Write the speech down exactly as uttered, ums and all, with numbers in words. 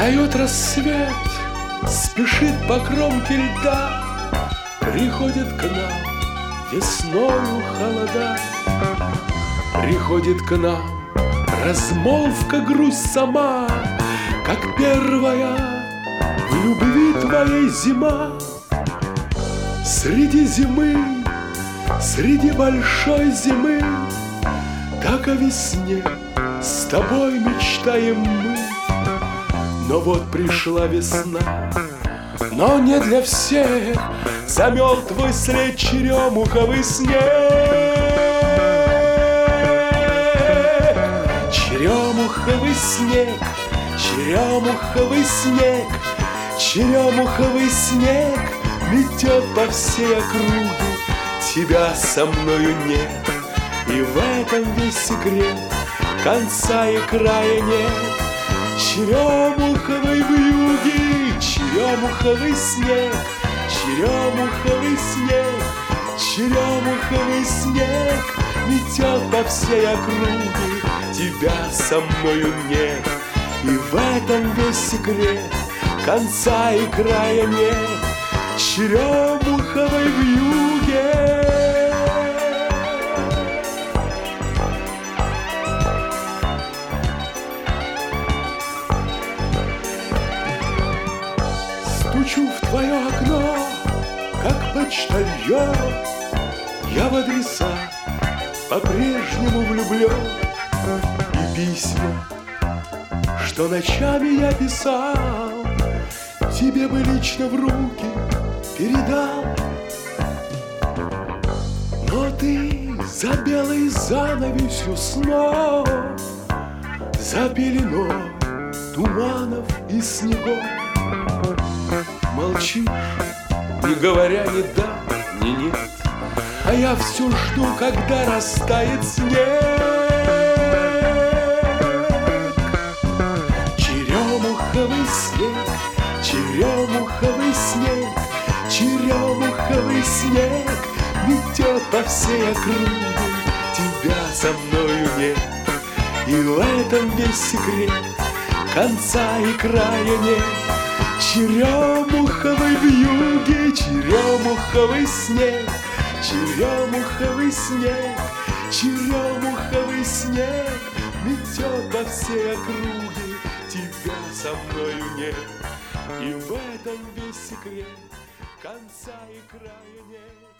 Встает рассвет, спешит по кромке льда, приходит к нам весною холода. Приходит к нам размолвка, грусть сама, как первая в любви твоей зима. Среди зимы, среди большой зимы, так о весне с тобой мечтаем мы. Но вот пришла весна, но не для всех, замел твой след черемуховый снег. Черемуховый снег, черемуховый снег, черемуховый снег метет по всей округе, тебя со мною нет, и в этом весь секрет, конца и края нет. Черемуховой вьюги, черемуховый снег, черемуховый снег, черемуховый снег метет по всей округе, тебя со мною нет, и в этом весь секрет, конца и края нет. Черемуховой вьюге. Стучу в твое окно, как почтальон, я в адреса по-прежнему влюблен. И письма, что ночами я писал, тебе бы лично в руки передал. Но ты за белой занавесью снов, за пеленой туманов и снегов молчишь, не говоря ни да, ни нет, а я все жду, когда растает снег. Черемуховый снег, черемуховый снег, черемуховый снег метет по всей округе, тебя со мною нет, и в этом весь секрет, конца и края нет. Черемуховой вьюги, черемуховый снег, черемуховый снег, черемуховый снег метет по всей округе, тебя со мною нет, и в этом весь секрет, конца и края нет.